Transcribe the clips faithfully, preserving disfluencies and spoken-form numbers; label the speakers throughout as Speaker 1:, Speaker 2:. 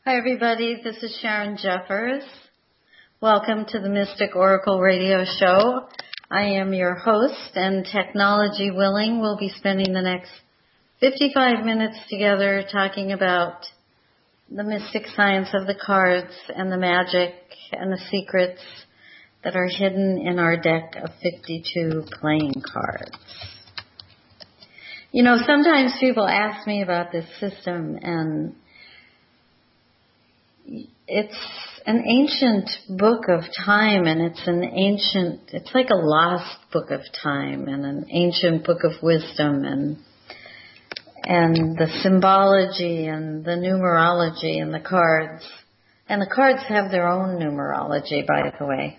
Speaker 1: Hi everybody, this is Sharon Jeffers. Welcome to the Mystic Oracle Radio Show. I am your host, and technology willing, we'll be spending the next fifty-five minutes together talking about the mystic science of the cards and the magic and the secrets that are hidden in our deck of fifty-two playing cards. You know, sometimes people ask me about this system, and it's an ancient book of time, and it's an ancient, it's like a lost book of time and an ancient book of wisdom, and and the symbology and the numerology and the cards. And the cards have their own numerology, by the way.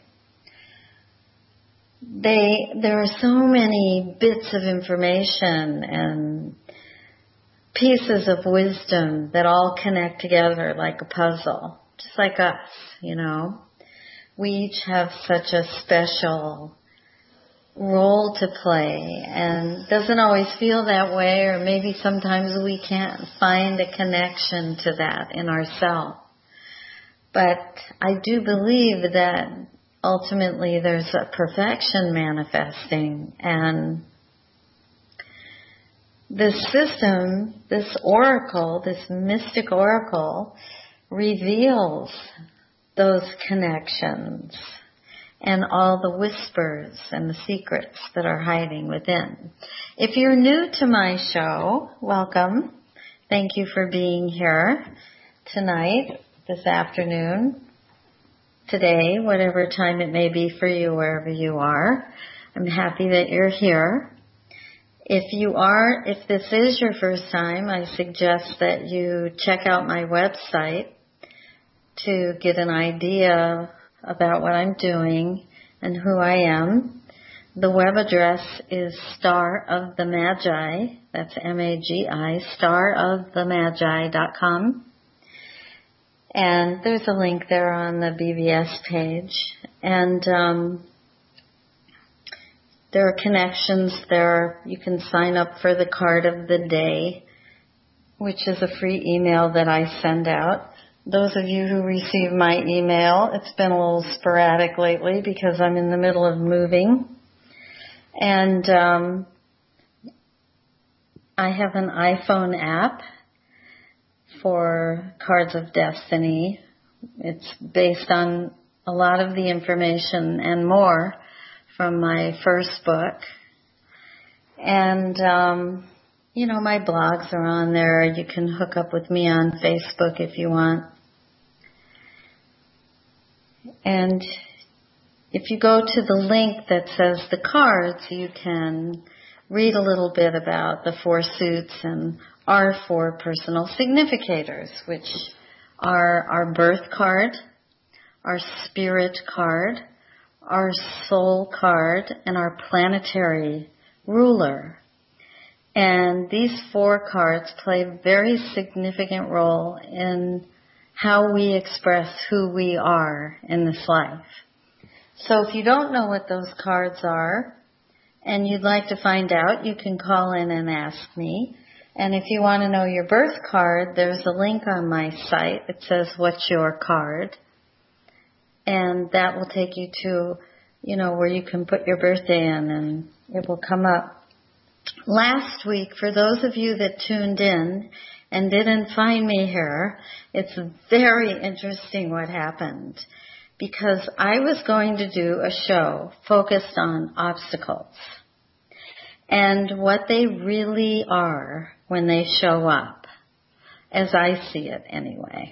Speaker 1: They, there are so many bits of information and pieces of wisdom that all connect together like a puzzle, just like us, you know. We each have such a special role to play, and it doesn't always feel that way, or maybe sometimes we can't find a connection to that in ourselves. But I do believe that ultimately there's a perfection manifesting, and this system, this oracle, this mystic oracle, reveals those connections and all the whispers and the secrets that are hiding within. If you're new to my show, welcome. Thank you for being here tonight, this afternoon, today, whatever time it may be for you, wherever you are. I'm happy that you're here. If you are, if this is your first time, I suggest that you check out my website to get an idea about what I'm doing and who I am. The web address is Star of the Magi, that's M A G I, star of the magi dot com. And there's a link there on the B B S page. And um, there are connections there. You can sign up for the card of the day, which is a free email that I send out. Those of you who receive my email, it's been a little sporadic lately because I'm in the middle of moving. And um, I have an iPhone app for Cards of Destiny. It's based on a lot of the information and more from my first book. And, um, you know, my blogs are on there. You can hook up with me on Facebook if you want. And if you go to the link that says the cards, you can read a little bit about the four suits and our four personal significators, which are our birth card, our spirit card, our soul card, and our planetary ruler. And these four cards play a very significant role in how we express who we are in this life. So if you don't know what those cards are and you'd like to find out, you can call in and ask me. And if you want to know your birth card, there's a link on my site. It says, "What's your card?" And that will take you to, you know, where you can put your birthday in and it will come up. Last week, for those of you that tuned in and didn't find me here, it's very interesting what happened, because I was going to do a show focused on obstacles and what they really are when they show up, as I see it anyway.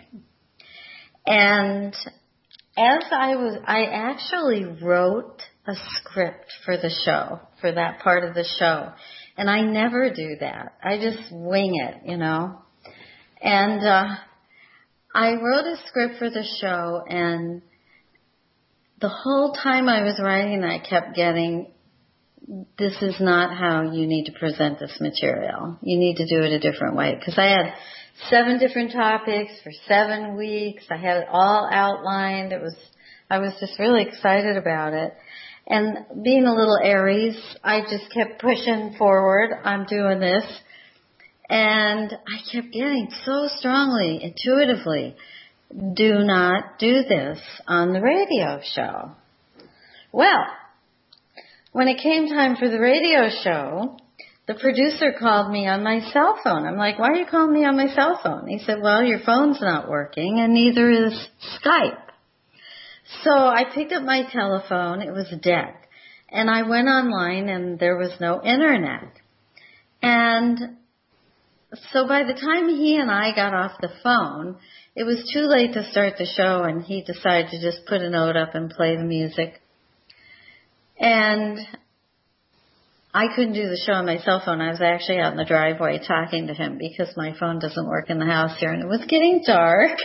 Speaker 1: And as I was, I actually wrote a script for the show, for that part of the show. And I never do that. I just wing it, you know. And uh, I wrote a script for the show, and the whole time I was writing, I kept getting, this is not how you need to present this material. You need to do it a different way. Because I had seven different topics for seven weeks. I had it all outlined. It was, I was just really excited about it. And being a little Aries, I just kept pushing forward. I'm doing this. And I kept getting so strongly, intuitively, do not do this on the radio show. Well, when it came time for the radio show, the producer called me on my cell phone. I'm like, why are you calling me on my cell phone? He said, well, your phone's not working and neither is Skype. So I picked up my telephone. It was dead. And I went online and there was no internet. And so by the time he and I got off the phone, it was too late to start the show and he decided to just put a note up and play the music. And I couldn't do the show on my cell phone. I was actually out in the driveway talking to him because my phone doesn't work in the house here and it was getting dark.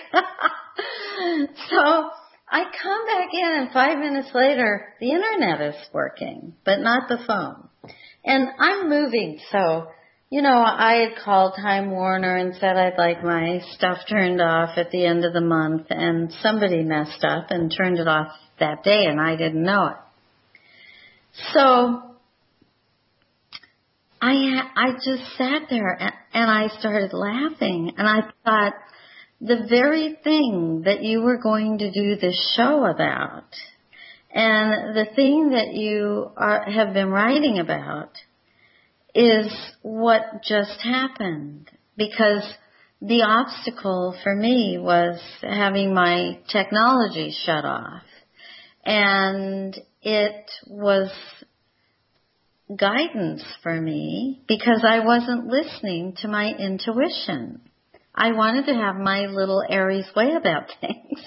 Speaker 1: So I come back in and five minutes later, the internet is working, but not the phone. And I'm moving, so, you know, I had called Time Warner and said I'd like my stuff turned off at the end of the month, and somebody messed up and turned it off that day, and I didn't know it. So I I just sat there and, and I started laughing, and I thought, the very thing that you were going to do this show about and the thing that you are, have been writing about is what just happened, because the obstacle for me was having my technology shut off, and it was guidance for me because I wasn't listening to my intuition. I wanted to have my little Aries way about things.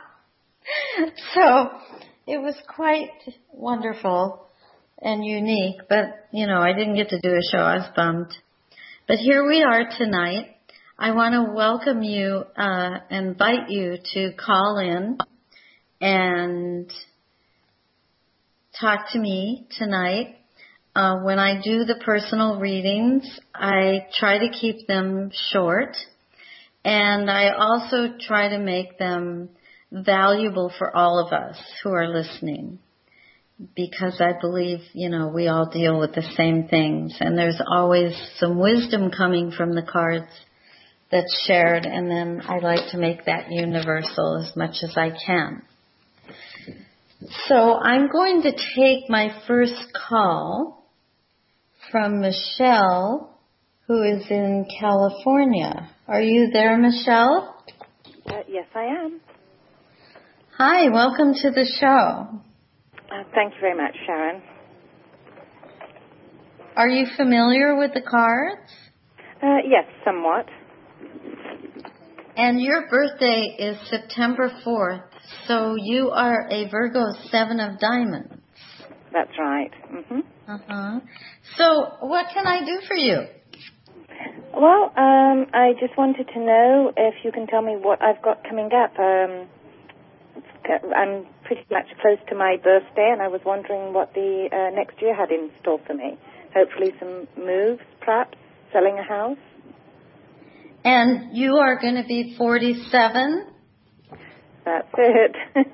Speaker 1: So it was quite wonderful and unique, but, you know, I didn't get to do a show. I was bummed. But here we are tonight. I want to welcome you, uh, invite you to call in and talk to me tonight. Uh, when I do the personal readings, I try to keep them short. And I also try to make them valuable for all of us who are listening, because I believe, you know, we all deal with the same things, and there's always some wisdom coming from the cards that's shared, and then I like to make that universal as much as I can. So I'm going to take my first call from Michelle, who is in California. Are you there, Michelle?
Speaker 2: Uh, yes, I am.
Speaker 1: Hi, welcome to the show.
Speaker 2: Uh, thank you very much, Sharon.
Speaker 1: Are you familiar with the cards?
Speaker 2: Uh, yes, somewhat.
Speaker 1: And your birthday is September fourth, so you are a Virgo Seven of Diamonds.
Speaker 2: That's right. Mm-hmm.
Speaker 1: Uh-huh. So what can I do for you?
Speaker 2: Well, um, I just wanted to know if you can tell me what I've got coming up. Um, I'm pretty much close to my birthday, and I was wondering what the uh, next year had in store for me. Hopefully some moves, perhaps, selling a house.
Speaker 1: And you are going to be forty-seven?
Speaker 2: That's it.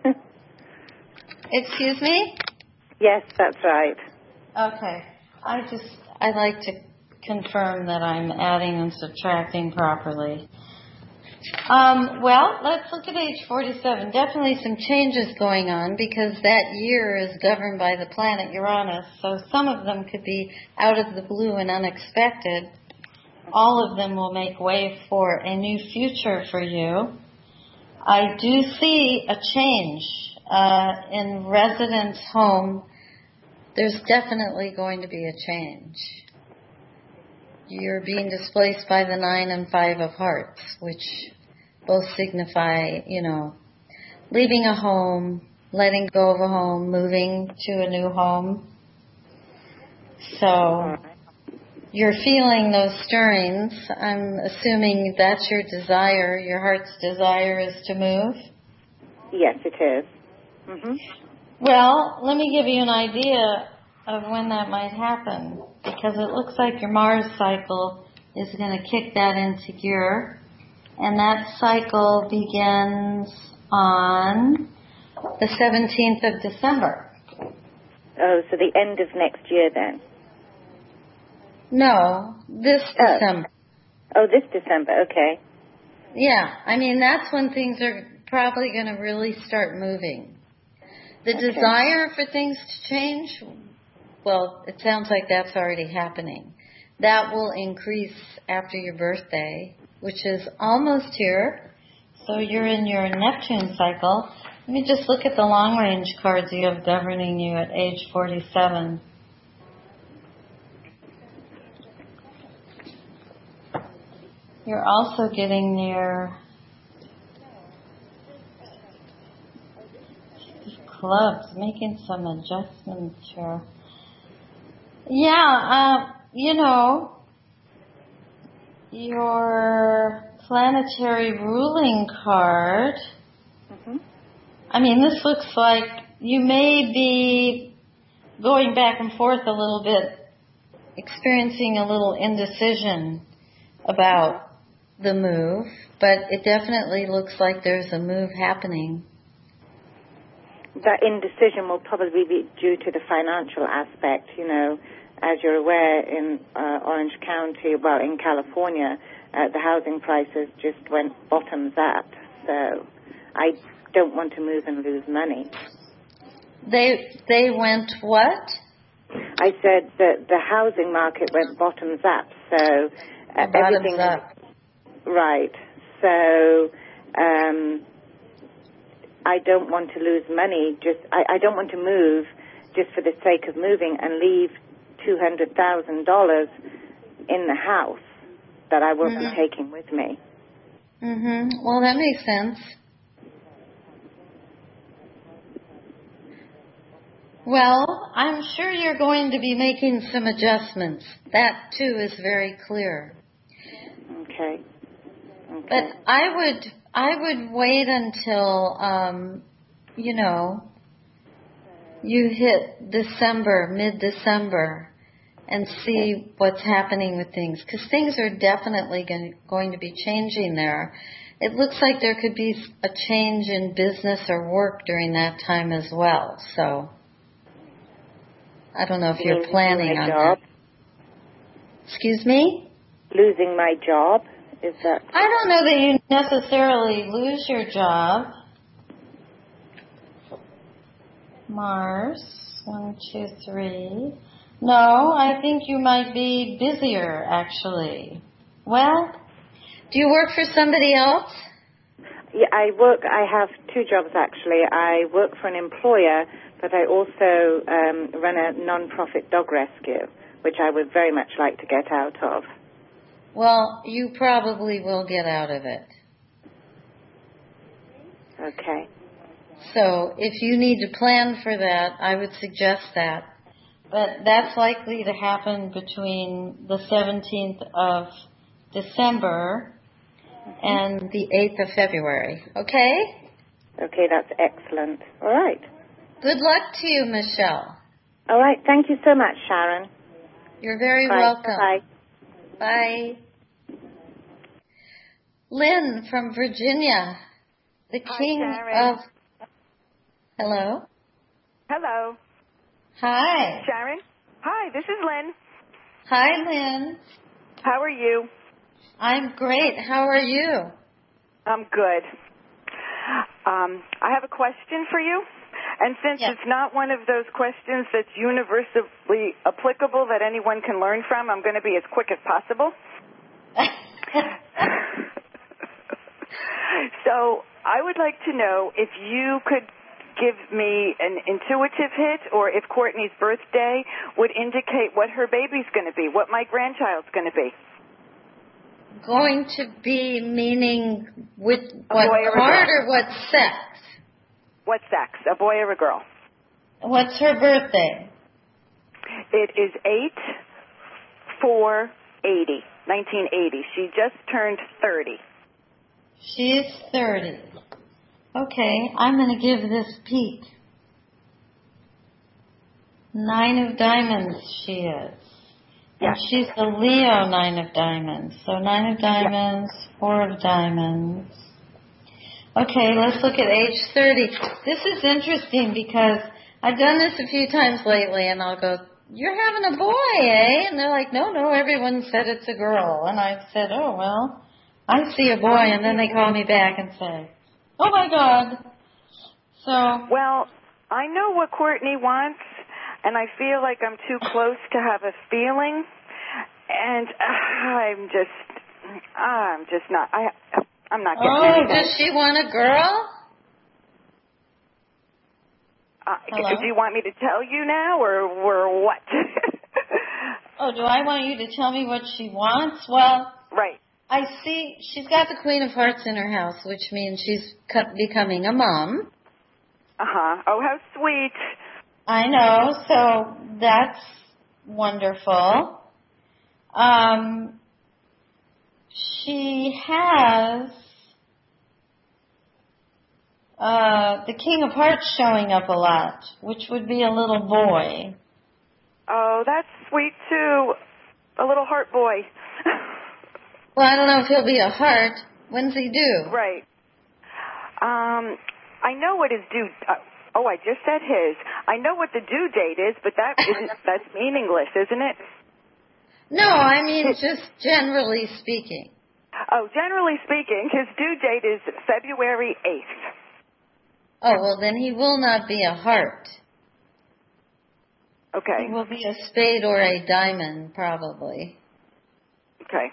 Speaker 1: Excuse me?
Speaker 2: Yes, that's right.
Speaker 1: Okay. I just, I like to confirm that I'm adding and subtracting properly. Um, well, let's look at age forty-seven. Definitely some changes going on because that year is governed by the planet Uranus, so some of them could be out of the blue and unexpected. All of them will make way for a new future for you. I do see a change uh, in residence home. There's definitely going to be a change. You're being displaced by the nine and five of hearts, which both signify, you know, leaving a home, letting go of a home, moving to a new home. So you're feeling those stirrings. I'm assuming that's your desire. Your heart's desire is to move?
Speaker 2: Yes, it is. Mm-hmm.
Speaker 1: Well, let me give you an idea of when that might happen, because it looks like your Mars cycle is going to kick that into gear, and that cycle begins on the seventeenth of December.
Speaker 2: Oh, so the end of next year then?
Speaker 1: No, this
Speaker 2: oh.
Speaker 1: December.
Speaker 2: Oh, this December, okay.
Speaker 1: Yeah, I mean, that's when things are probably going to really start moving. The
Speaker 2: Okay.
Speaker 1: desire for things to change, well, it sounds like that's already happening. That will increase after your birthday, which is almost here. So you're in your Neptune cycle. Let me just look at the long-range cards you have governing you at age forty-seven. You're also getting near clubs, making some adjustments here. Yeah, uh, you know, your planetary ruling card,
Speaker 2: Mm-hmm.
Speaker 1: I mean, this looks like you may be going back and forth a little bit, experiencing a little indecision about the move, but it definitely looks like there's a move happening.
Speaker 2: That indecision will probably be due to the financial aspect. You know, as you're aware, in uh, Orange County, well, in California, uh, the housing prices just went bottoms up. So I don't want to move and lose money.
Speaker 1: They they went what?
Speaker 2: I said that the housing market went bottoms up. So uh,
Speaker 1: Bottoms
Speaker 2: everything
Speaker 1: up.
Speaker 2: Right. So um, I don't want to lose money. Just I, I don't want to move just for the sake of moving and leave two hundred thousand dollars in the house that I won't
Speaker 1: Mm-hmm.
Speaker 2: be taking with me.
Speaker 1: Mhm. Well, that makes sense. Well, I'm sure you're going to be making some adjustments. That too is very clear.
Speaker 2: Okay. Okay.
Speaker 1: But I would I would wait until um, you know, you hit December, mid-December, and see what's happening with things, because things are definitely going going to be changing there. It looks like there could be a change in business or work during that time as well. So I don't know if
Speaker 2: You
Speaker 1: you're
Speaker 2: mean
Speaker 1: planning
Speaker 2: losing my
Speaker 1: on
Speaker 2: job?
Speaker 1: that. Excuse me?
Speaker 2: Losing my job? Is that?
Speaker 1: I don't know that you necessarily lose your job. Mars, one, two, three. No, I think you might be busier, actually. Well, do you work for somebody else?
Speaker 2: Yeah, I work. I have two jobs actually. I work for an employer, but I also um, run a non-profit dog rescue, which I would very much like to get out of.
Speaker 1: Well, you probably will get out of it.
Speaker 2: Okay.
Speaker 1: So if you need to plan for that, I would suggest that. But that's likely to happen between the seventeenth of December and the eighth of February. Okay?
Speaker 2: Okay, that's excellent. All right.
Speaker 1: Good luck to you, Michelle.
Speaker 2: All right. Thank you so much, Sharon.
Speaker 1: You're very
Speaker 2: Bye.
Speaker 1: welcome.
Speaker 2: Bye.
Speaker 1: Bye. Lynn from Virginia, the
Speaker 3: Hi,
Speaker 1: king
Speaker 3: Sharon.
Speaker 1: of... Hello?
Speaker 3: Hello.
Speaker 1: Hi.
Speaker 3: Sharon? Hi, this is Lynn.
Speaker 1: Hi, Lynn.
Speaker 3: How are you?
Speaker 1: I'm great. How are you?
Speaker 3: I'm good. Um, I have a question for you. And since
Speaker 1: Yes.
Speaker 3: it's not one of those questions that's universally applicable that anyone can learn from, I'm going to be as quick as possible. So I would like to know if you could give me an intuitive hit, or if Courtney's birthday would indicate what her baby's going to be, what my grandchild's going to be.
Speaker 1: Going to be meaning with
Speaker 3: A
Speaker 1: what
Speaker 3: boy or a
Speaker 1: part
Speaker 3: girl.
Speaker 1: or what sex?
Speaker 3: What sex, a boy or a girl?
Speaker 1: What's her birthday?
Speaker 3: It is eight four eighty, nineteen eighty. She just turned thirty.
Speaker 1: She's thirty. Okay, I'm going to give this peek. Nine of diamonds she is. And
Speaker 3: Yes.
Speaker 1: she's the Leo nine of diamonds. So nine of diamonds, four of diamonds. Okay, let's look at age thirty. This is interesting because I've done this a few times lately, and I'll go, you're having a boy, eh? And they're like, no, no, everyone said it's a girl. And I've said, oh, well, I see a boy. And then they call me back and say, Oh, my God. So.
Speaker 3: Well, I know what Courtney wants, and I feel like I'm too close to have a feeling, and uh, I'm just, I'm just not, I, I'm not getting
Speaker 1: Oh,
Speaker 3: anything.
Speaker 1: does she want a girl?
Speaker 3: Uh,
Speaker 1: Hello?
Speaker 3: do you want me to tell you now, or, or what?
Speaker 1: Oh, do I want you to tell me what she wants? Well,
Speaker 3: right.
Speaker 1: I see she's got the Queen of Hearts in her house, which means she's becoming a mom.
Speaker 3: Uh-huh. Oh, how sweet.
Speaker 1: I know, so that's wonderful. Um, she has uh, the King of Hearts showing up a lot, which would be a little boy.
Speaker 3: Oh, that's sweet, too. A little heart boy.
Speaker 1: Well, I don't know if he'll be a heart. When's he due?
Speaker 3: Right. Um, I know what his due... Uh, oh, I just said his. I know what the due date is, but that isn't, that's meaningless, isn't it?
Speaker 1: No, I mean just generally speaking.
Speaker 3: Oh, generally speaking, his due date is February eighth.
Speaker 1: Oh, well, then he will not be a heart.
Speaker 3: Okay.
Speaker 1: He will be a spade or a diamond, probably.
Speaker 3: Okay.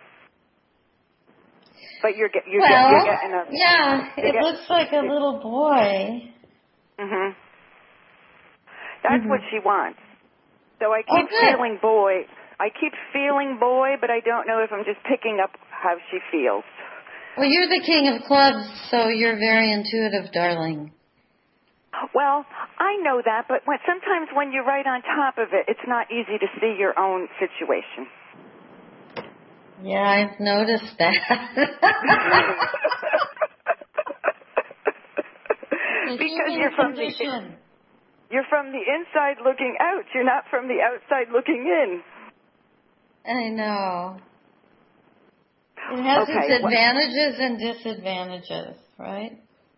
Speaker 3: But you're, get, you're,
Speaker 1: well,
Speaker 3: get, you're getting a...
Speaker 1: yeah, it
Speaker 3: get,
Speaker 1: looks like a little boy.
Speaker 3: Mm-hmm. That's
Speaker 1: mm-hmm.
Speaker 3: what she wants. So I keep
Speaker 1: oh,
Speaker 3: feeling boy. I keep feeling boy, but I don't know if I'm just picking up how she feels.
Speaker 1: Well, you're the king of clubs, so you're very intuitive, darling.
Speaker 3: Well, I know that, but when, sometimes when you're right on top of it, it's not easy to see your own situation.
Speaker 1: Yeah, I've noticed that.
Speaker 3: Because you're from the you're from the inside looking out. You're not from the outside looking in.
Speaker 1: I know. It has
Speaker 3: okay,
Speaker 1: its advantages well, and disadvantages, right?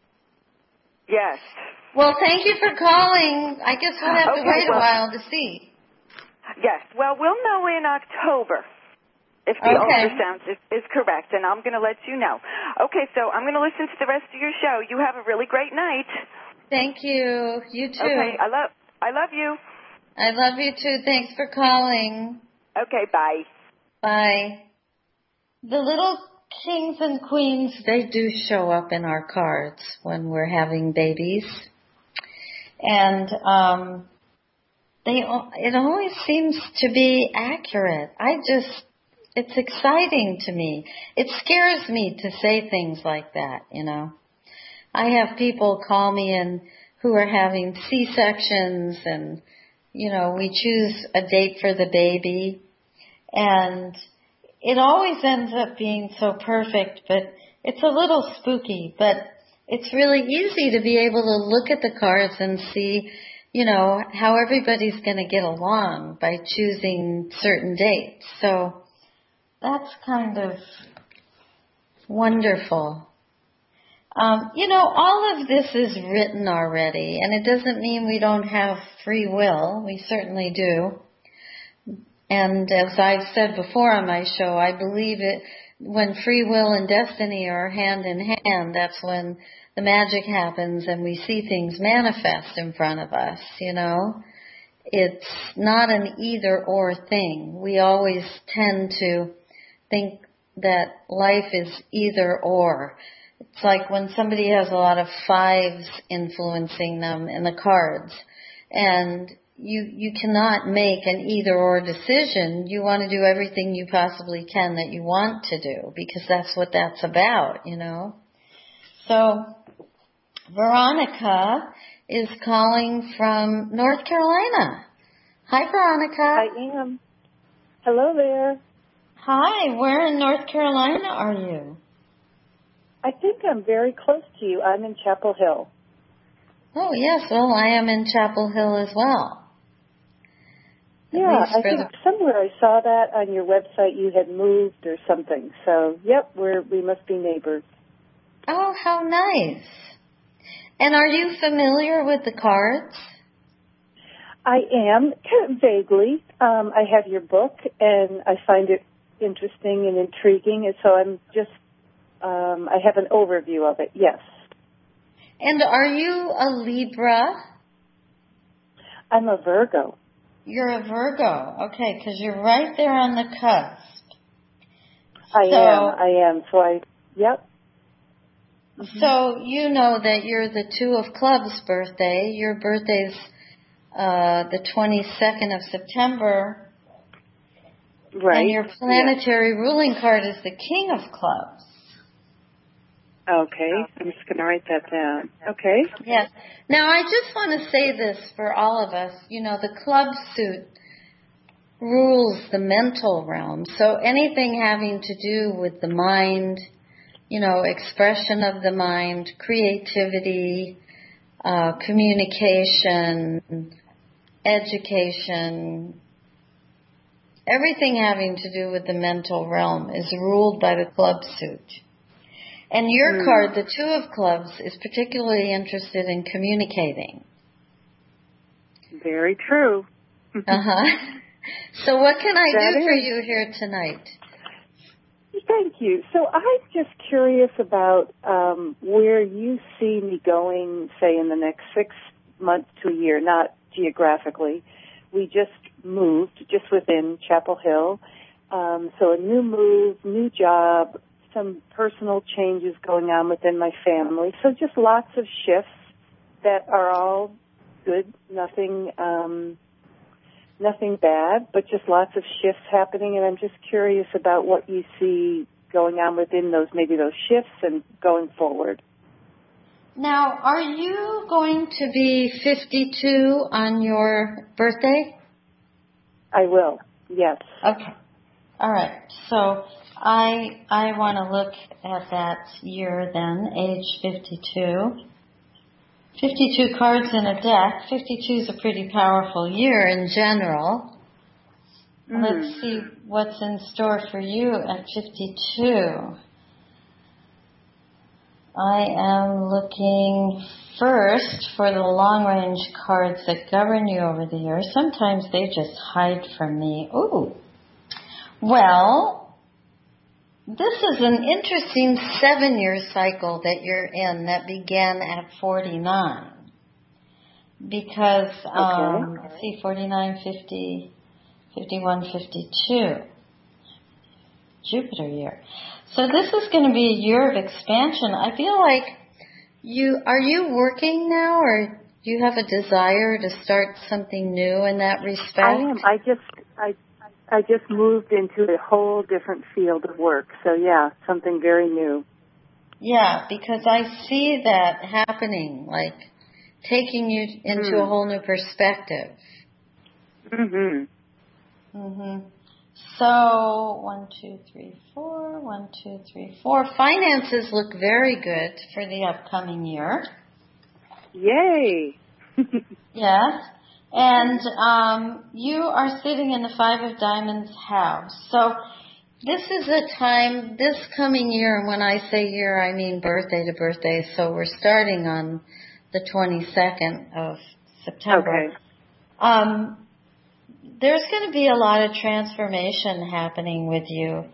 Speaker 3: Yes.
Speaker 1: Well, thank you for calling. I guess we'll have
Speaker 3: okay,
Speaker 1: to wait
Speaker 3: well,
Speaker 1: a while to see.
Speaker 3: Yes. Well, we'll know in October if the
Speaker 1: okay.
Speaker 3: ultrasound is, is correct, and I'm going to let you know. Okay, so I'm going to listen to the rest of your show. You have a really great night.
Speaker 1: Thank you. You too.
Speaker 3: Okay, I love, I love you.
Speaker 1: I love you too. Thanks for calling.
Speaker 3: Okay, bye.
Speaker 1: Bye. The little kings and queens, they do show up in our cards when we're having babies. And um, they, it always seems to be accurate. I just, it's exciting to me. It scares me to say things like that, you know. I have people call me in who are having C-sections and, you know, we choose a date for the baby. And it always ends up being so perfect, but it's a little spooky. But it's really easy to be able to look at the cards and see, you know, how everybody's going to get along by choosing certain dates. So that's kind of wonderful. Um, you know, all of this is written already, and it doesn't mean we don't have free will. We certainly do. And as I've said before on my show, I believe it when free will and destiny are hand in hand, that's when the magic happens and we see things manifest in front of us, you know. It's not an either or thing. We always tend to think that life is either or. It's like when somebody has a lot of fives influencing them in the cards, and you you cannot make an either-or decision. You want to do everything you possibly can that you want to do, because that's what that's about, you know. So Veronica is calling from North Carolina. Hi, Veronica.
Speaker 4: I am. Hello there.
Speaker 1: Hi, where in North Carolina are you?
Speaker 4: I think I'm very close to you. I'm in Chapel Hill.
Speaker 1: Oh, yes. Well, I am in Chapel Hill as well. At
Speaker 4: yeah, I think
Speaker 1: the...
Speaker 4: somewhere I saw that on your website you had moved or something. So, yep, we're, we must be neighbors.
Speaker 1: Oh, how nice. And are you familiar with the cards?
Speaker 4: I am, kind of vaguely. Um, I have your book, and I find it interesting and intriguing, and so I'm just, um, I have an overview of it, yes.
Speaker 1: And are you a Libra?
Speaker 4: I'm a Virgo.
Speaker 1: You're a Virgo. Okay, because you're right there on the cusp.
Speaker 4: I
Speaker 1: so,
Speaker 4: am. I am. So I, yep.
Speaker 1: Mm-hmm. So you know that you're the Two of Clubs birthday. Your birthday's uh, the twenty-second of September.
Speaker 4: Right.
Speaker 1: And your planetary yeah. ruling card is the King of Clubs.
Speaker 4: Okay. I'm just going to write that down. Okay.
Speaker 1: Yes. Now, I just want to say this for all of us. You know, the club suit rules the mental realm. So anything having to do with the mind, you know, expression of the mind, creativity, uh, communication, education, everything having to do with the mental realm is ruled by the club suit. And your mm. card, the Two of Clubs, is particularly interested in communicating.
Speaker 4: Very true.
Speaker 1: uh-huh. So what can I
Speaker 4: that
Speaker 1: do
Speaker 4: is.
Speaker 1: for you here tonight?
Speaker 4: Thank you. So I'm just curious about um, where you see me going, say, in the next six months to a year, not geographically. We just moved just within Chapel Hill. Um, so a new move, new job, some personal changes going on within my family. So just lots of shifts that are all good, nothing um, nothing bad, but just lots of shifts happening. And I'm just curious about what you see going on within those, maybe those shifts and going forward.
Speaker 1: Now, are you going to be fifty-two on your birthday?
Speaker 4: I will, yes.
Speaker 1: Okay. All right. So I I want to look at that year then, age fifty-two. fifty-two cards in a deck. fifty-two is a pretty powerful year in general. Mm. Let's see what's in store for you at fifty-two. I am looking first for the long-range cards that govern you over the year. Sometimes they just hide from me. Ooh. Well, this is an interesting seven-year cycle that you're in that began at forty-nine. Because, um, okay. let's see, forty-nine, fifty, fifty-one, fifty-two. Jupiter year. So this is going to be a year of expansion. I feel like you, are you working now, or do you have a desire to start something new in that respect?
Speaker 4: I am. I just, I, I just moved into a whole different field of work. So yeah, something very new.
Speaker 1: Yeah, because I see that happening, like taking you into mm. a whole new perspective.
Speaker 4: Mm-hmm.
Speaker 1: Mm-hmm. So, one, two, three, four, one, two, three, four. Finances look very good for the upcoming year.
Speaker 4: Yay!
Speaker 1: Yes. And um, you are sitting in the Five of Diamonds house. So, this is a time, this coming year, and when I say year, I mean birthday to birthday. So, we're starting on the twenty-second of September.
Speaker 4: Okay.
Speaker 1: Um, There's going to be a lot of transformation happening with you.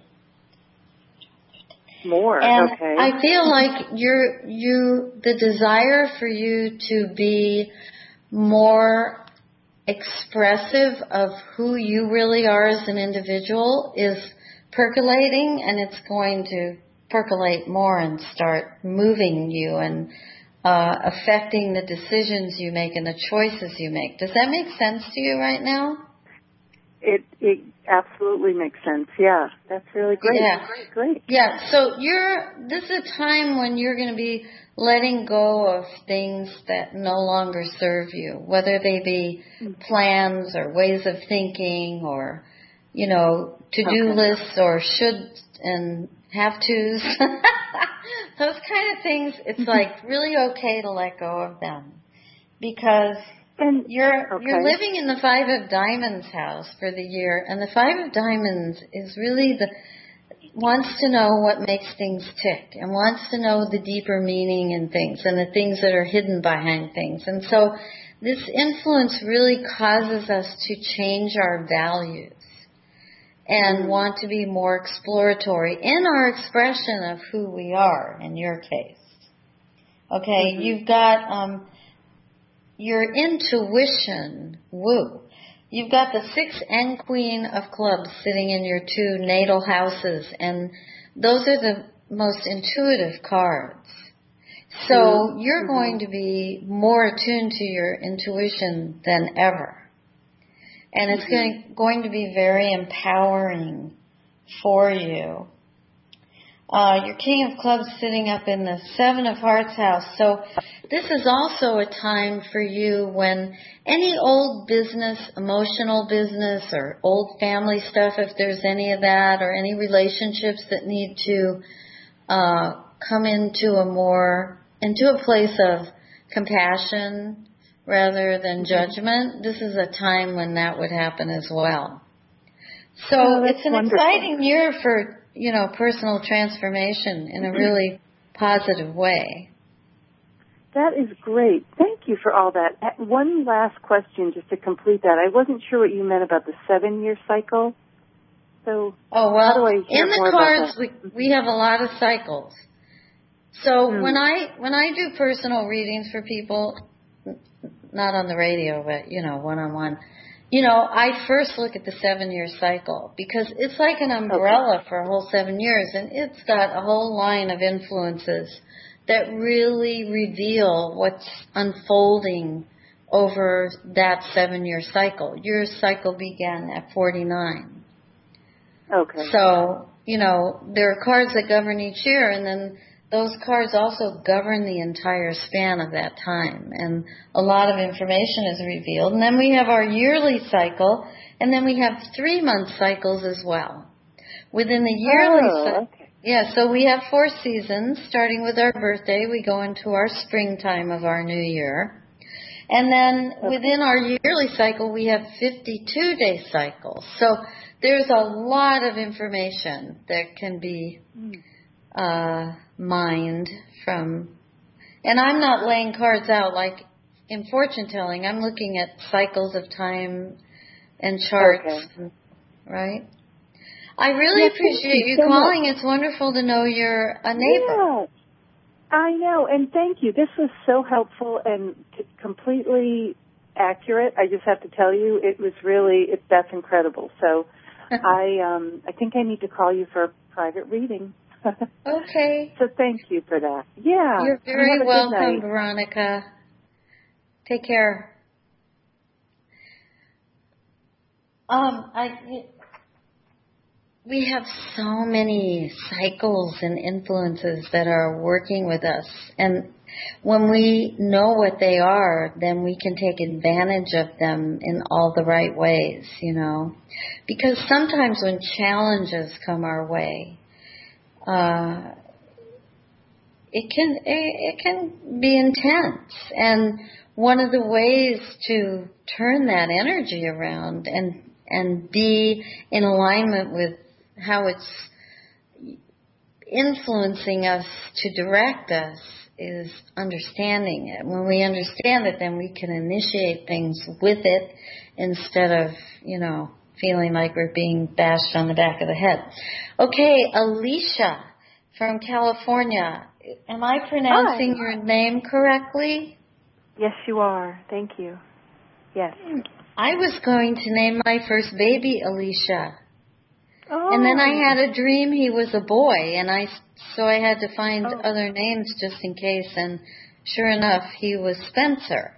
Speaker 4: More,
Speaker 1: and
Speaker 4: okay.
Speaker 1: I feel like you're, you, the desire for you to be more expressive of who you really are as an individual is percolating, and it's going to percolate more and start moving you and uh, affecting the decisions you make and the choices you make. Does that make sense to you right now?
Speaker 4: It it absolutely makes sense. Yeah, that's really great.
Speaker 1: Yeah,
Speaker 4: great, great.
Speaker 1: Yeah. So you're. This is a time when you're going to be letting go of things that no longer serve you, whether they be plans or ways of thinking, or you know, to-do
Speaker 4: okay.
Speaker 1: lists or should and have tos. Those kind of things. It's like really okay to let go of them because.
Speaker 4: And
Speaker 1: you're
Speaker 4: okay.
Speaker 1: you're living in the Five of Diamonds house for the year, and the Five of Diamonds is really the wants to know what makes things tick and wants to know the deeper meaning in things and the things that are hidden behind things. And so this influence really causes us to change our values and mm. want to be more exploratory in our expression of who we are, in your case. Okay, mm-hmm. You've got um, your intuition, woo. You've got the six and queen of clubs sitting in your two natal houses, and those are the most intuitive cards. So mm-hmm. you're mm-hmm. going to be more attuned to your intuition than ever. And it's mm-hmm. going, going to be very empowering for you. Uh, your King of Clubs sitting up in the Seven of Hearts house. So this is also a time for you when any old business, emotional business, or old family stuff, if there's any of that, or any relationships that need to uh, come into a more, into a place of compassion rather than judgment, this is a time when that would happen as well. So
Speaker 4: oh,
Speaker 1: it's an
Speaker 4: wonderful.
Speaker 1: exciting year for, you know, personal transformation in a really positive way.
Speaker 4: That is great. Thank you for all that. One last question just to complete that. I wasn't sure what you meant about the seven-year cycle. So
Speaker 1: oh, well,
Speaker 4: how do I hear
Speaker 1: in the
Speaker 4: more
Speaker 1: cards,
Speaker 4: about that?
Speaker 1: we, we have a lot of cycles. So
Speaker 4: hmm.
Speaker 1: when I when I do personal readings for people, not on the radio, but, you know, one-on-one, you know, I first look at the seven-year cycle because it's like an umbrella okay. for a whole seven years, and it's got a whole line of influences that really reveal what's unfolding over that seven-year cycle. Your cycle began at forty-nine.
Speaker 4: Okay.
Speaker 1: So, you know, there are cards that govern each year, and then those cards also govern the entire span of that time. And a lot of information is revealed. And then we have our yearly cycle, and then we have three-month cycles as well. Within the yearly
Speaker 4: oh,
Speaker 1: cycle,
Speaker 4: okay.
Speaker 1: yeah, so we have four seasons. Starting with our birthday, we go into our springtime of our new year. And then okay. within our yearly cycle, we have fifty-two day cycles. So there's a lot of information that can be uh, mined from. And I'm not laying cards out like in fortune telling. I'm looking at cycles of time and charts,
Speaker 4: okay.
Speaker 1: right? I really yes, appreciate you, you so calling. Much. It's wonderful to know you're a neighbor.
Speaker 4: Yeah, I know, and thank you. This was so helpful and t- completely accurate. I just have to tell you, it was really, it, that's incredible. So I um, I think I need to call you for a private reading.
Speaker 1: Okay.
Speaker 4: So thank you for that. Yeah.
Speaker 1: You're very welcome, Veronica. Take care. Um, I... We have so many cycles and influences that are working with us. And when we know what they are, then we can take advantage of them in all the right ways, you know. Because sometimes when challenges come our way, uh, it can it, it can be intense. And one of the ways to turn that energy around and and be in alignment with how it's influencing us to direct us is understanding it. When we understand it, then we can initiate things with it instead of, you know, feeling like we're being bashed on the back of the head. Okay, Alicia from California. Am I pronouncing Hi. your name correctly?
Speaker 5: Yes, you are. Thank you. Yes.
Speaker 1: I was going to name my first baby Alicia.
Speaker 5: Oh.
Speaker 1: And then I had a dream he was a boy, and I so I had to find
Speaker 5: oh.
Speaker 1: other names just in case, and sure enough, he was Spencer.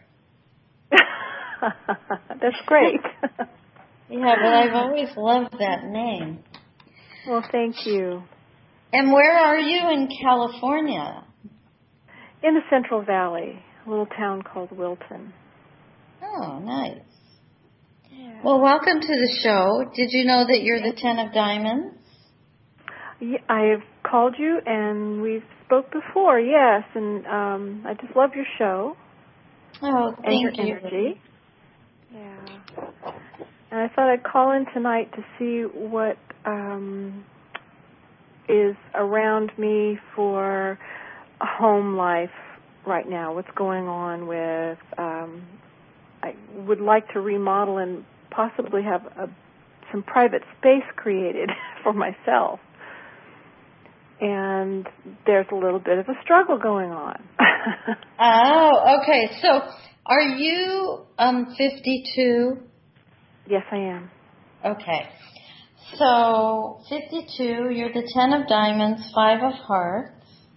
Speaker 5: That's great.
Speaker 1: Yeah, but I've always loved that name.
Speaker 5: Well, thank you.
Speaker 1: And where are you in California?
Speaker 5: In the Central Valley, a little town called Wilton.
Speaker 1: Oh, nice.
Speaker 5: Yeah.
Speaker 1: Well, welcome to the show. Did you know that you're the Ten of Diamonds?
Speaker 5: Yeah, I've called you, and we've spoke before, yes, and um, I just love your show.
Speaker 1: Oh, thank
Speaker 5: and your
Speaker 1: you.
Speaker 5: energy. Yeah. And I thought I'd call in tonight to see what um, is around me for home life right now. What's going on with... Um, I would like to remodel and possibly have a, some private space created for myself. and there's a little bit of a struggle going on.
Speaker 1: Oh, okay. So are you um, fifty-two?
Speaker 5: Yes, I am.
Speaker 1: Okay. So fifty-two, you're the ten of diamonds, five of hearts.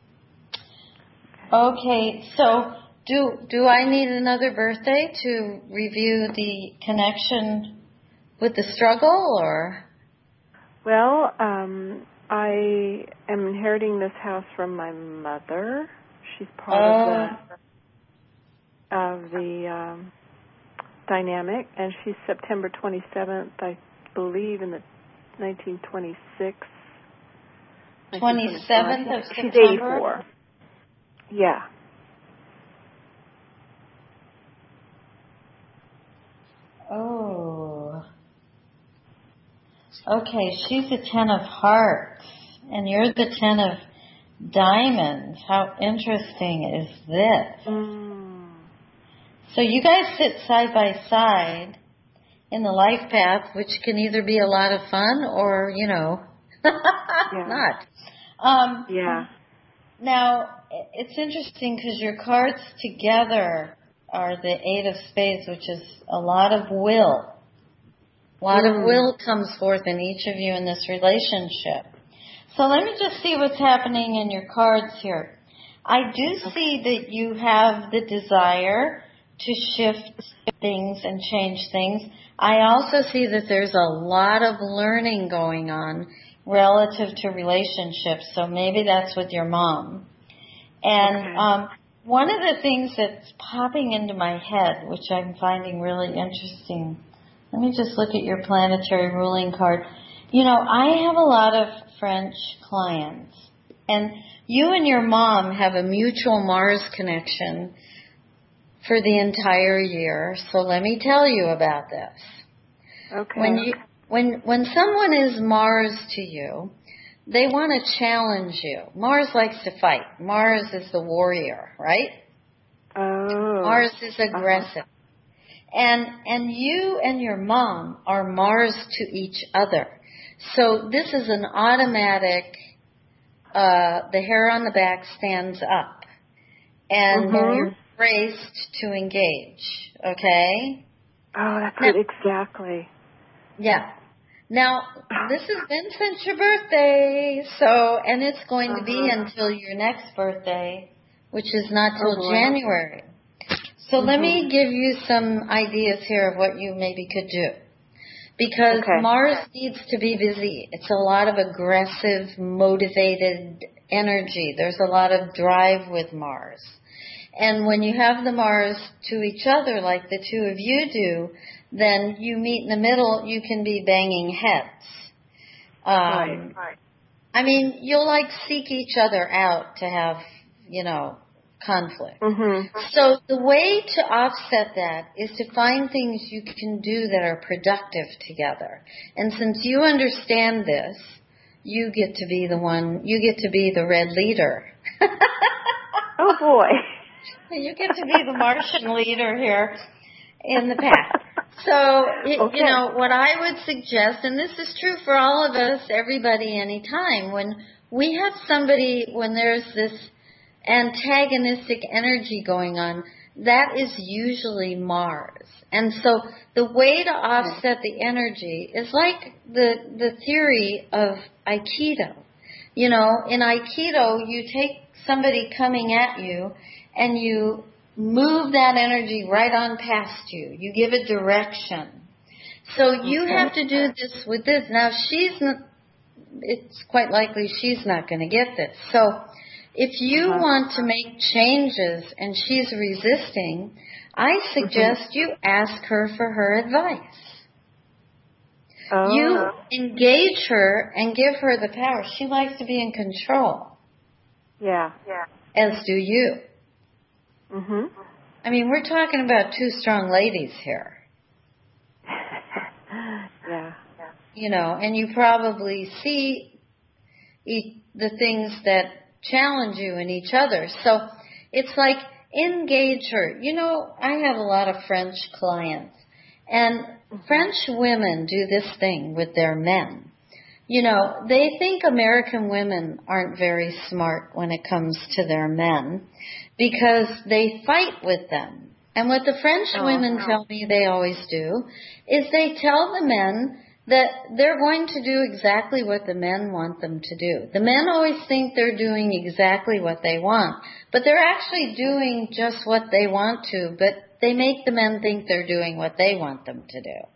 Speaker 1: Okay, so do do I need another birthday to review the connection with the struggle, or?
Speaker 5: Well, um, I am inheriting this house from my mother. She's part
Speaker 1: Oh.
Speaker 5: of the of the um, dynamic, and she's September twenty-seventh, I believe, in the nineteen twenty-six.
Speaker 1: twenty-seventh of
Speaker 5: She's
Speaker 1: September?
Speaker 5: eighty-four. Yeah.
Speaker 1: Oh. Okay, she's the ten of hearts, and you're the ten of diamonds. How interesting is this?
Speaker 5: Mm.
Speaker 1: So you guys sit side by side in the life path, which can either be a lot of fun or, you know,
Speaker 5: yeah.
Speaker 1: not. Um,
Speaker 5: yeah.
Speaker 1: Now, it's interesting because your cards together are the Eight of Spades, which is a lot of will. A lot
Speaker 5: mm.
Speaker 1: of will comes forth in each of you in this relationship. So let me just see what's happening in your cards here. I do see that you have the desire to shift things and change things. I also see that there's a lot of learning going on relative to relationships, so maybe that's with your mom. And
Speaker 5: okay.
Speaker 1: um, one of the things that's popping into my head, which I'm finding really interesting, let me just look at your planetary ruling card. You know, I have a lot of French clients, and you and your mom have a mutual Mars connection for the entire year, so let me tell you about this.
Speaker 5: Okay.
Speaker 1: When you when when someone is Mars to you, they want to challenge you. Mars likes to fight. Mars is the warrior, right?
Speaker 5: Oh.
Speaker 1: Mars is aggressive.
Speaker 5: Uh-huh.
Speaker 1: And and you and your mom are Mars to each other. So this is an automatic, uh, the hair on the back stands up. And
Speaker 5: mm-hmm.
Speaker 1: you're braced to engage, okay?
Speaker 5: Oh, that's
Speaker 1: now,
Speaker 5: it, exactly.
Speaker 1: Yeah. Now, this has been since your birthday, so, and it's going
Speaker 5: uh-huh.
Speaker 1: to be until your next birthday, which is not till
Speaker 5: oh,
Speaker 1: January. So
Speaker 5: mm-hmm.
Speaker 1: let me give you some ideas here of what you maybe could do. Because
Speaker 5: okay.
Speaker 1: Mars needs to be busy. It's a lot of aggressive, motivated energy. There's a lot of drive with Mars. And when you have the Mars to each other, like the two of you do, then you meet in the middle, you can be banging heads. Um,
Speaker 5: right, right.
Speaker 1: I mean, you'll like seek each other out to have, you know, conflict.
Speaker 5: Mm-hmm.
Speaker 1: So the way to offset that is to find things you can do that are productive together. And since you understand this, you get to be the one, you get to be the red leader.
Speaker 5: Oh boy.
Speaker 1: You get to be the Martian leader here in the path. So, it,
Speaker 5: okay.
Speaker 1: you know, what I would suggest, and this is true for all of us, everybody, anytime, when we have somebody, when there's this antagonistic energy going on, that is usually Mars. And so the way to offset the energy is like the the theory of Aikido. You know, in Aikido, you take somebody coming at you and you move that energy right on past you. You give it direction. So you
Speaker 5: okay.
Speaker 1: have to do this with this. Now, she's not, it's quite likely she's not going to get this. So if you uh-huh. want to make changes and she's resisting, I suggest mm-hmm. you ask her for her advice.
Speaker 5: Oh.
Speaker 1: You engage her and give her the power. She likes to be in control.
Speaker 5: Yeah. Yeah.
Speaker 1: As do you.
Speaker 5: Mhm.
Speaker 1: I mean, we're talking about two strong ladies here.
Speaker 5: yeah.
Speaker 1: You know, and you probably see e- the things that challenge you in each other. So it's like engage her. You know, I have a lot of French clients, and French women do this thing with their men. you know, they think American women aren't very smart when it comes to their men because they fight with them. And what the French oh, women wow. tell me they always do is they tell the men that they're going to do exactly what the men want them to do. The men always think they're doing exactly what they want, but they're actually doing just what they want to, but they make the men think they're doing what they want them to do.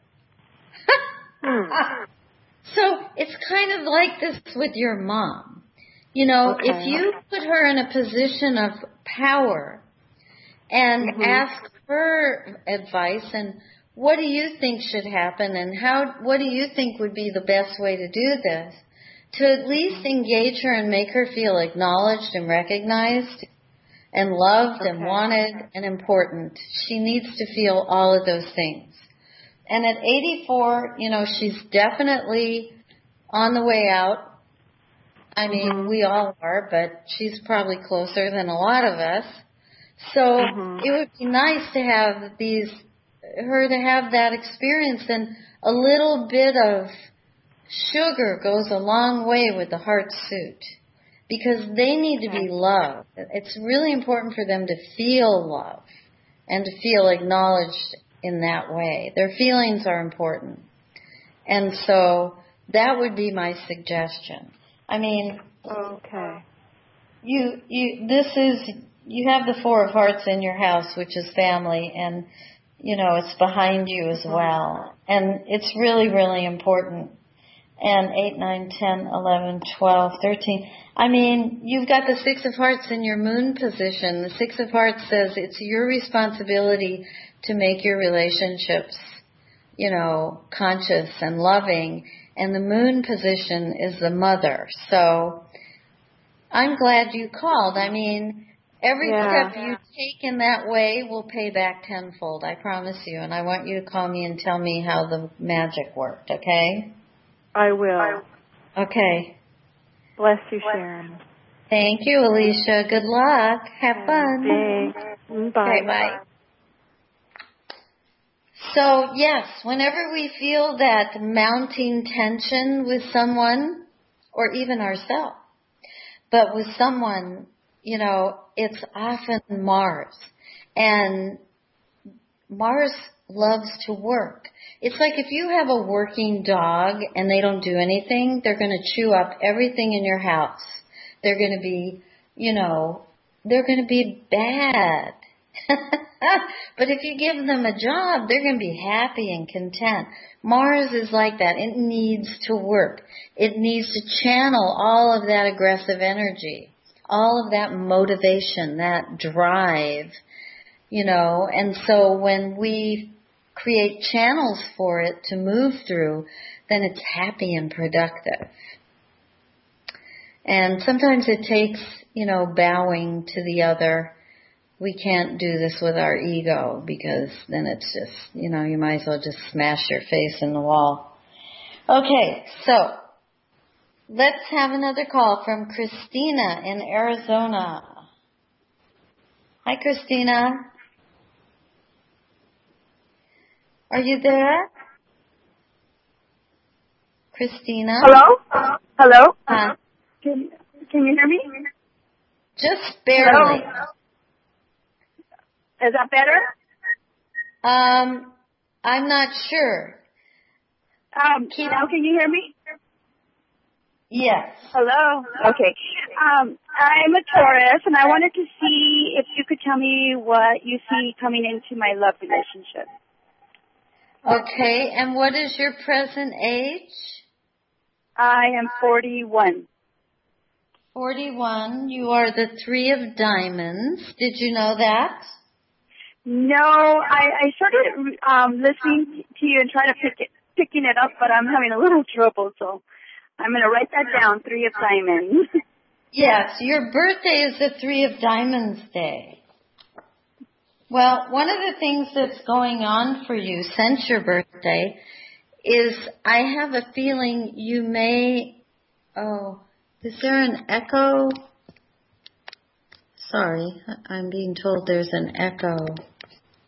Speaker 1: hmm. So it's kind of like this with your mom. You know, okay. if you put her in a position of power and mm-hmm. ask her advice and what do you think should happen and how, what do you think would be the best way to do this, to at least engage her and make her feel acknowledged and recognized and loved okay. and wanted and important. She needs to feel all of those things. And at eighty-four, you know, she's definitely on the way out. I mean, mm-hmm. we all are, but she's probably closer than a lot of us. So mm-hmm. it would be nice to have these, her to have that experience, and a little bit of sugar goes a long way with the heart suit because they need to be loved. It's really important for them to feel love and to feel acknowledged in that way. Their feelings are important. And so that would be my suggestion. I mean,
Speaker 5: okay.
Speaker 1: You you this is you have the Four of Hearts in your house, which is family, and you know, it's behind you as well. And it's really, really important. And eight, nine, ten, eleven, twelve, thirteen. I mean, you've got the Six of Hearts in your moon position. The Six of Hearts says it's your responsibility to make your relationships, you know, conscious and loving. And the moon position is the mother. So I'm glad you called. I mean, every yeah. step you take in that way will pay back tenfold, I promise you. And I want you to call me and tell me how the magic worked, okay?
Speaker 5: I will.
Speaker 1: Okay.
Speaker 5: Bless you, Sharon.
Speaker 1: Thank you, Alicia. Good luck. Have fun.
Speaker 5: Thanks. Bye.
Speaker 1: Okay, bye. So, yes, whenever we feel that mounting tension with someone, or even ourselves, but with someone, you know, it's often Mars. And Mars loves to work. It's like if you have a working dog and they don't do anything, they're going to chew up everything in your house. They're going to be, you know, they're going to be bad. But if you give them a job, they're going to be happy and content. Mars is like that. It needs to work. It needs to channel all of that aggressive energy, all of that motivation, that drive, you know. And so when we create channels for it to move through, then it's happy and productive. And sometimes it takes, you know, bowing to the other. We can't do this with our ego because then it's just, you know, you might as well just smash your face in the wall. Okay, so let's have another call from Christina in Arizona. Hi, Christina. Are you there? Christina?
Speaker 6: Hello? Uh, hello?
Speaker 1: Huh?
Speaker 6: Can, can you hear me?
Speaker 1: Just barely.
Speaker 6: Hello? Is that better?
Speaker 1: Um, I'm not sure.
Speaker 6: Um, Keep, now can you hear me?
Speaker 1: Yes.
Speaker 6: Hello? Okay. Um, I'm a Taurus, and I wanted to see if you could tell me what you see coming into my love relationship.
Speaker 1: Okay, and what is your present age?
Speaker 6: I am forty-one.
Speaker 1: forty-one. You are the Three of Diamonds. Did you know that?
Speaker 6: No, I, I started um, listening to you and trying to pick it, picking it up, but I'm having a little trouble, so I'm going to write that down, Three of Diamonds.
Speaker 1: Yes, your birthday is the Three of Diamonds Day. Well, one of the things that's going on for you since your birthday is I have a feeling you may, oh, is there an echo? Sorry, I'm being told there's an echo.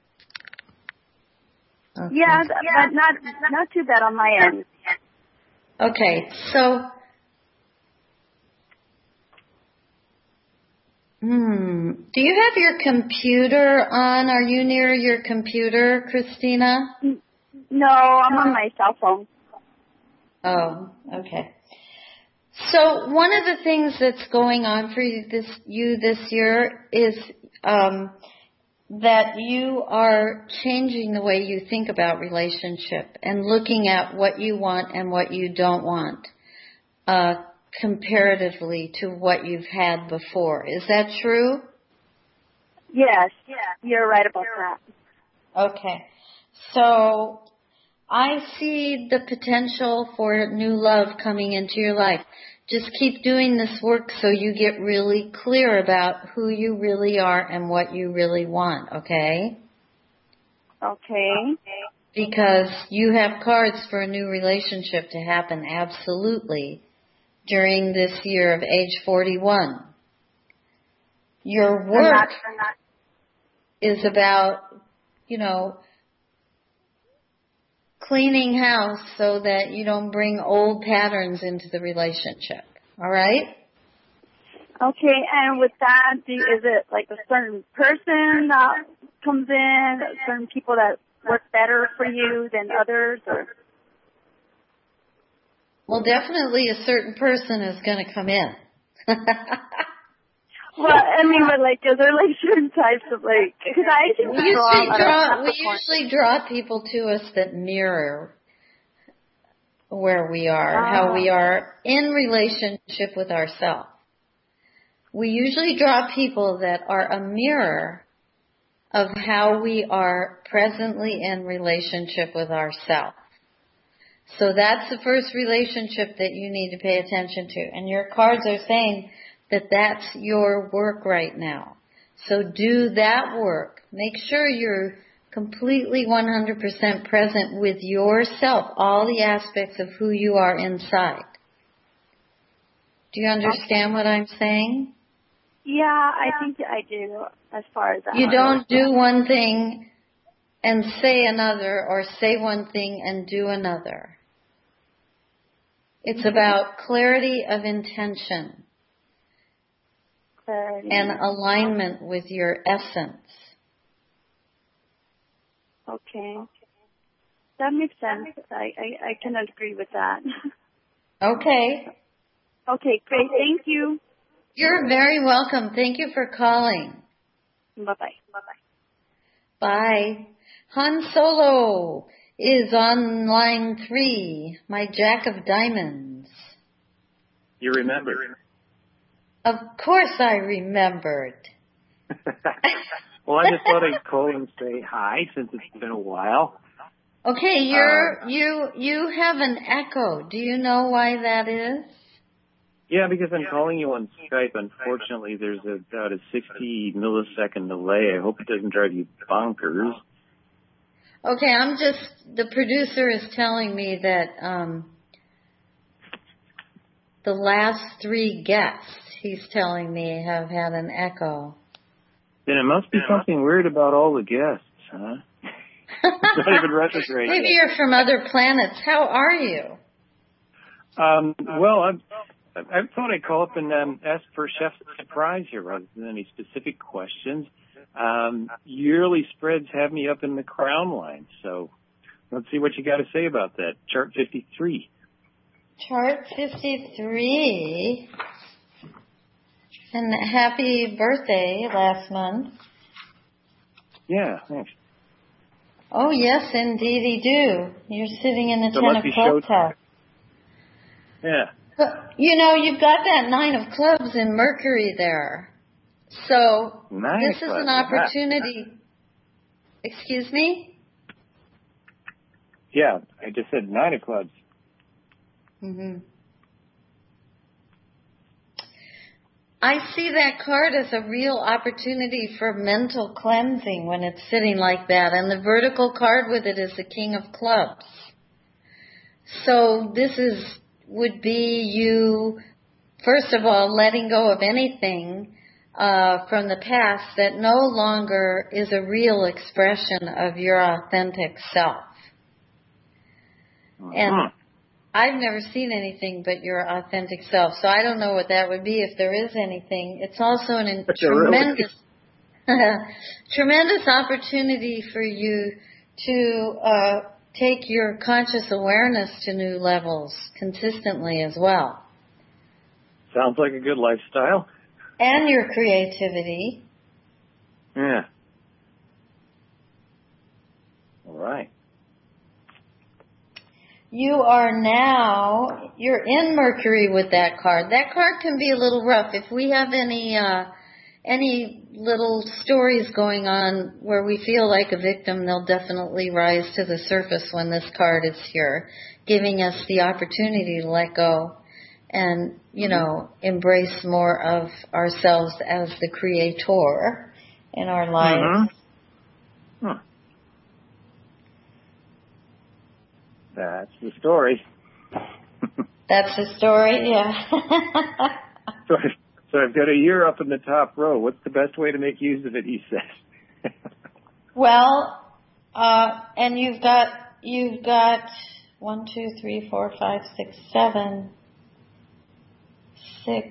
Speaker 1: Okay.
Speaker 6: Yeah, but not not too bad on my end.
Speaker 1: Okay, so, hmm, do you have your computer on? Are you near your computer, Christina?
Speaker 6: No, I'm on my cell phone.
Speaker 1: Oh, okay. So one of the things that's going on for you this, you this year is um, that you are changing the way you think about relationship and looking at what you want and what you don't want uh, comparatively to what you've had before. Is that true?
Speaker 6: Yes, you're right about that.
Speaker 1: Okay. So I see the potential for new love coming into your life. Just keep doing this work so you get really clear about who you really are and what you really want, okay?
Speaker 6: Okay.
Speaker 1: Because you have cards for a new relationship to happen, absolutely, during this year of age forty-one. Your work is about, you know, cleaning house so that you don't bring old patterns into the relationship. All right?
Speaker 6: Okay, and with that, do, is it like a certain person that comes in, certain people that work better for you than others? Or?
Speaker 1: Well, definitely a certain person is going to come in.
Speaker 6: Well, I mean, but like, is there like certain types of like? Because I think
Speaker 1: we usually draw. We usually draw people to us that mirror where we are, oh. how we are in relationship with ourselves. We usually draw people that are a mirror of how we are presently in relationship with ourselves. So that's the first relationship that you need to pay attention to, and your cards are saying that that's your work right now. So do that work. Make sure you're completely one hundred percent present with yourself, all the aspects of who you are inside. Do you understand what I'm saying?
Speaker 6: Yeah, I think I do, as far as that.
Speaker 1: You don't do one thing and say another, or say one thing and do another. It's about clarity of intention. And alignment with your essence.
Speaker 6: Okay. That makes sense. I, I, I can agree with that.
Speaker 1: Okay.
Speaker 6: Okay, great. Thank you.
Speaker 1: You're very welcome. Thank you for calling.
Speaker 6: Bye-bye. Bye-bye.
Speaker 1: Bye. Han Solo is on line three, my Jack of Diamonds.
Speaker 7: You remember?
Speaker 1: Of course I remembered.
Speaker 7: Well, I just thought I'd call and say hi since it's been a while.
Speaker 1: Okay, you're, uh, you you have an echo. Do you know why that is?
Speaker 7: Yeah, because I'm calling you on Skype. Unfortunately, there's a, about a sixty millisecond delay. I hope it doesn't drive you bonkers.
Speaker 1: Okay, I'm just, the producer is telling me that um, the last three guests, he's telling me, have had an echo.
Speaker 7: Then it must be something weird about all the guests, huh? It's not even retrograde.
Speaker 1: Maybe you're from other planets. How are you?
Speaker 7: Um, well, I'm, I thought I'd call up and um, ask for Chef's surprise here rather than any specific questions. Um, yearly spreads have me up in the crown line, so let's see what you got to say about that. Chart fifty-three.
Speaker 1: Chart fifty-three. And happy birthday last month.
Speaker 7: Yeah, thanks.
Speaker 1: Oh, yes, indeedy do. You're sitting in the
Speaker 7: so
Speaker 1: Ten of Clubs house.
Speaker 7: Yeah.
Speaker 1: But, you know, you've got that Nine of Clubs in Mercury there. So
Speaker 7: Nine
Speaker 1: this is an opportunity. Excuse me?
Speaker 7: Yeah, I just said Nine of Clubs.
Speaker 1: Mm-hmm. I see that card as a real opportunity for mental cleansing when it's sitting like that. And the vertical card with it is the King of Clubs. So this is would be you, first of all, letting go of anything uh, from the past that no longer is a real expression of your authentic self.
Speaker 7: Uh-huh.
Speaker 1: And I've never seen anything but your authentic self, so I don't know what that would be if there is anything. It's also an
Speaker 7: But
Speaker 1: tremendous, tremendous opportunity for you to uh, take your conscious awareness to new levels consistently as well.
Speaker 7: Sounds like a good lifestyle.
Speaker 1: And your creativity.
Speaker 7: Yeah. All right.
Speaker 1: You are now, you're in Mercury with that card. That card can be a little rough. If we have any, uh, any little stories going on where we feel like a victim, they'll definitely rise to the surface when this card is here, giving us the opportunity to let go and, you know, embrace more of ourselves as the creator in our lives.
Speaker 7: Mm-hmm. Huh. That's the story.
Speaker 1: That's the story, yeah.
Speaker 7: so, so I've got a year up in the top row. What's the best way to make use of it, he says?
Speaker 1: Well, uh, and you've got, you've got one, two, three, four, five, six, seven, six,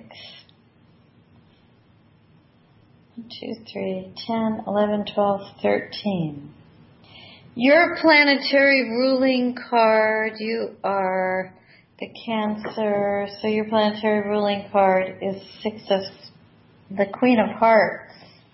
Speaker 1: one, two, three, ten, eleven, twelve, thirteen. Your planetary ruling card, you are the Cancer, so your planetary ruling card is six of the Queen of Hearts.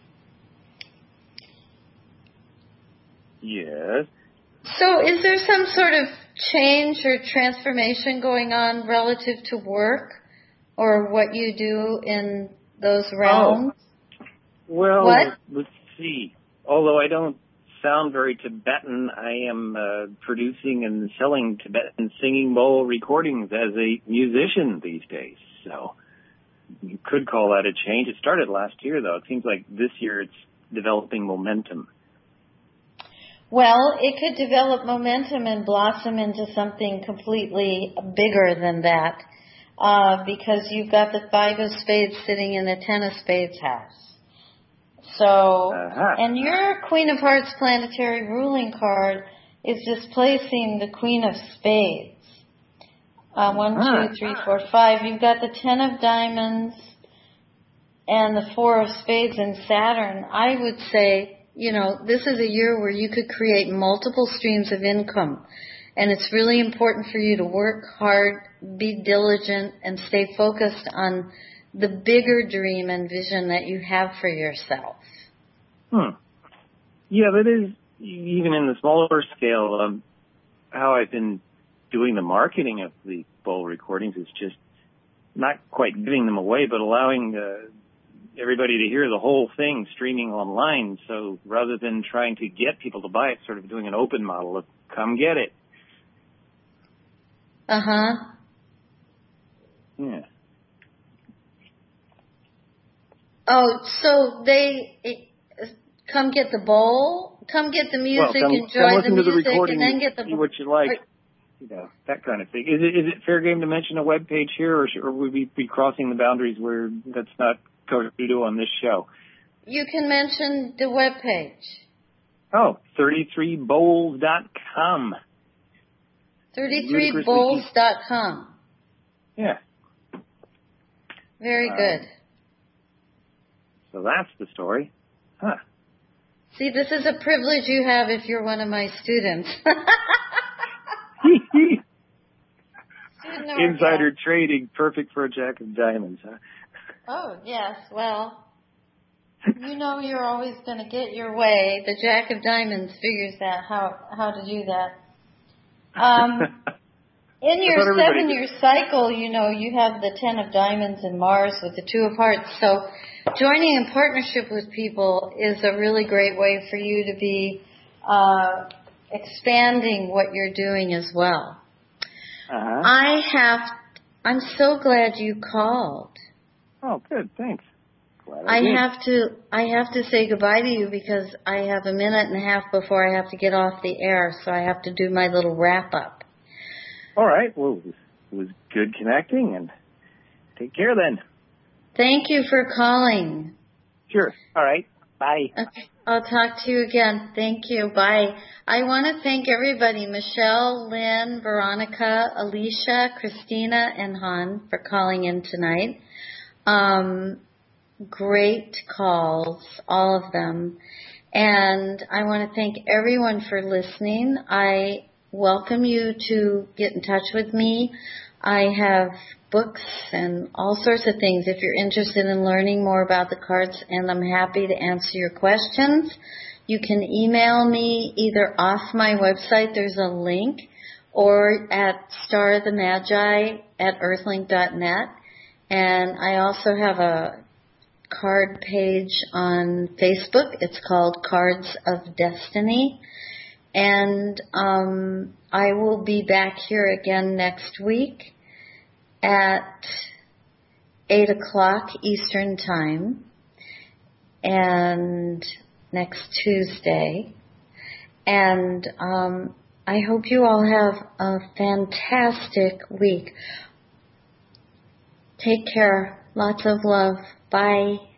Speaker 7: Yes.
Speaker 1: So is there some sort of change or transformation going on relative to work or what you do in those realms?
Speaker 7: Oh. Well,
Speaker 1: what?
Speaker 7: Let's see. Although I don't sound very Tibetan, I am uh, producing and selling Tibetan singing bowl recordings as a musician these days. So you could call that a change. It started last year, though. It seems like this year it's developing momentum.
Speaker 1: Well, it could develop momentum and blossom into something completely bigger than that uh, because you've got the Five of Spades sitting in the Ten of Spades house. So, uh-huh. And your Queen of Hearts planetary ruling card is displacing the Queen of Spades. Uh, one, uh-huh. two, three, four, five. You've got the Ten of Diamonds and the Four of Spades in Saturn. I would say, you know, this is a year where you could create multiple streams of income. And it's really important for you to work hard, be diligent, and stay focused on the bigger dream and vision that you have for yourself.
Speaker 7: Hmm. Yeah, that is, even in the smaller scale, um, how I've been doing the marketing of the bowl recordings is just not quite giving them away, but allowing uh, everybody to hear the whole thing streaming online. So rather than trying to get people to buy it, sort of doing an open model of come get it.
Speaker 1: Uh-huh.
Speaker 7: Yeah.
Speaker 1: Oh, so they it, come get the bowl, come get the music,
Speaker 7: well, come,
Speaker 1: enjoy
Speaker 7: come listen
Speaker 1: the
Speaker 7: to the
Speaker 1: music,
Speaker 7: recording,
Speaker 1: and then get the
Speaker 7: see what you like,
Speaker 1: or,
Speaker 7: you know, that kind of thing. Is it is it fair game to mention a web page here, or, should, or would we be crossing the boundaries where that's not covered to do on this show?
Speaker 1: You can mention the web page.
Speaker 7: Oh, thirty-three bowls dot com.
Speaker 1: thirty-three bowls dot com.
Speaker 7: Yeah.
Speaker 1: Very
Speaker 7: uh,
Speaker 1: good.
Speaker 7: So that's the story. Huh.
Speaker 1: See, this is a privilege you have if you're one of my students.
Speaker 7: Insider trading, perfect for a Jack of Diamonds, huh?
Speaker 1: Oh, yes. Well, you know you're always going to get your way. The Jack of Diamonds figures out how, how to do that. Um, in your seven-year cycle, you know, you have the Ten of Diamonds and Mars with the Two of Hearts. So joining in partnership with people is a really great way for you to be uh, expanding what you're doing as well.
Speaker 7: Uh-huh.
Speaker 1: I have, I'm so glad you called.
Speaker 7: Oh, good, thanks. Glad
Speaker 1: I,
Speaker 7: I did.
Speaker 1: have to, I have to say goodbye to you because I have a minute and a half before I have to get off the air, so I have to do my little wrap up.
Speaker 7: All right. Well, it was, it was good connecting, and take care then.
Speaker 1: Thank you for calling.
Speaker 7: Sure. All right. Bye.
Speaker 1: Okay. I'll talk to you again. Thank you. Bye. I want to thank everybody, Michelle, Lynn, Veronica, Alicia, Christina, and Han for calling in tonight. Um, great calls, all of them. And I want to thank everyone for listening. I welcome you to get in touch with me. I have books and all sorts of things if you're interested in learning more about the cards, and I'm happy to answer your questions. You can email me either off my website, there's a link, or at star the magi at earthlink dot net. And I also have a card page on Facebook. It's called Cards of Destiny. And um, I will be back here again next week at eight o'clock Eastern Time, and next Tuesday. And um, I hope you all have a fantastic week. Take care. Lots of love. Bye.